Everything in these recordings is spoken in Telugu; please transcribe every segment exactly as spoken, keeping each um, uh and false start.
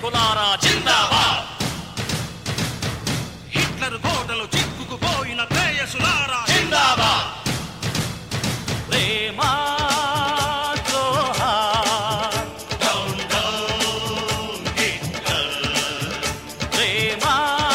సైనికులారా జిందాబాద్, హిట్లర్ గోడలు చిక్కుకుపోయిన ప్రేయసులారా జిందాబాద్. ప్రేమా జోహార్, డౌన్ డౌన్ హిట్లర్. ప్రేమా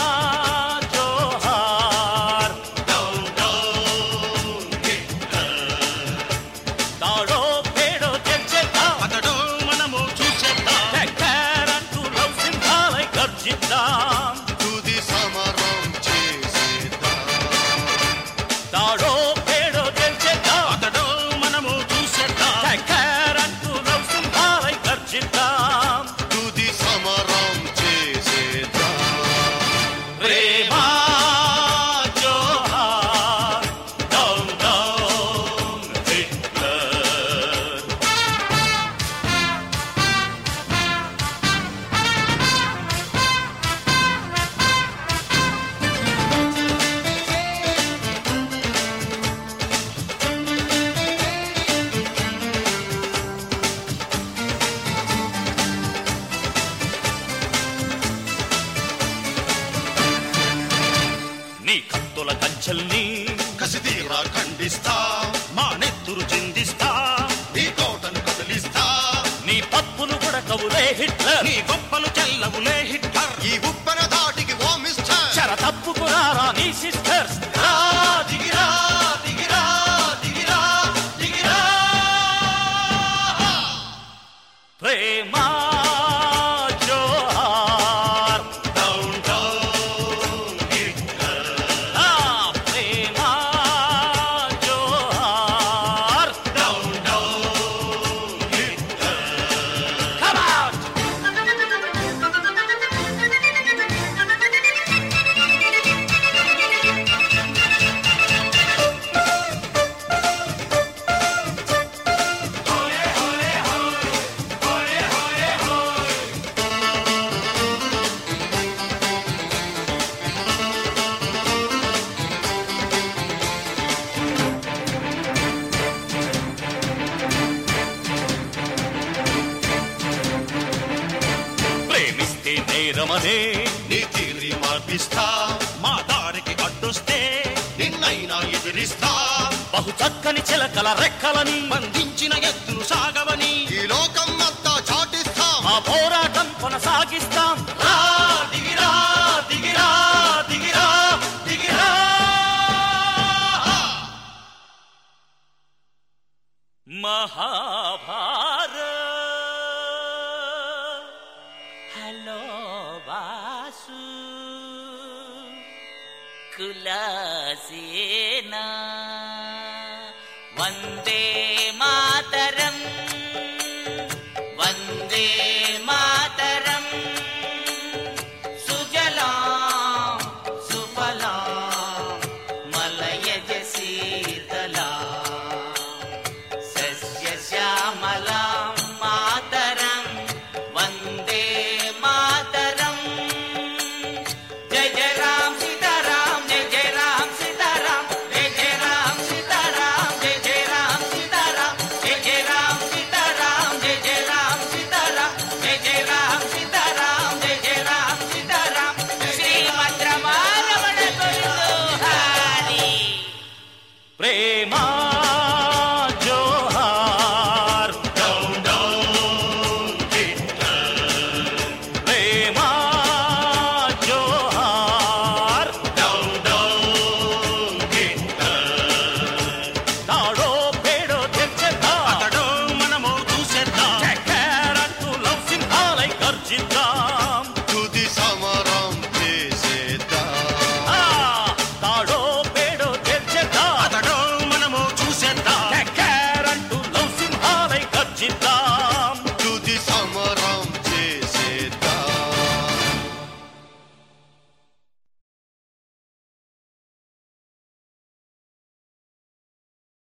జోహార్, డౌన్ డౌన్ హిట్లర్. తాడో పేడో తెల్చేద్దాం, అతడో మనము చూసేద్దాం. టెక్కరంటూ లవ్ సింహాలై గర్జిద్దాం, తుది సమరం చేసేద్దాం. తాడో పేడో తెల్చేద్దాం, అతడో మనము చూసేద్దాం. టెక్కరంటూ లవ్ సింహాలై గర్జిద్దాం, తుది సమరం చేసేద్దాం. ప్రేమా జోహార్, డౌన్ డౌన్ హిట్లర్. నీ కత్తుల కంచెల్ని కసిదీరా ఖండిస్తా, మా నెత్తురు చిందిస్తా. నీ కోటను కదిలిస్తా. నీ తప్పులు కూడా కవులే హిట్లర్, నీ గొప్పలు చెల్లవులే హిట్లర్. ఈ ఉప్పెన దాటికి ఓ మిస్టర్ చర తప్పుకురారా నీ సిస్టర్స్. రా దిగిరా దిగిరా దిగిరా దిగిరా. ప్రేమా జోహార్, డౌన్ డౌన్ హిట్లర్. ఆ ప్రేమా జోహార్, down down Hitler. Come on. ప్రేమిస్తే నేరమనే నీ తీరి మార్పిస్తా. మా దారికి అడ్డొస్తే నిన్నైనా ఎదిరిస్తా. బహు చక్కని చిలకల రెక్కలని బంధించిన ఎత్తులు సాగవని ఈ లోకం అంతా చాటిస్తాం. మా పోరాటం కొనసాగిస్తాం. రా దిగిరా దిగిరా దిగిరా దిగిరా. మహాభారత్. హలో వాసు కులసేనా వందే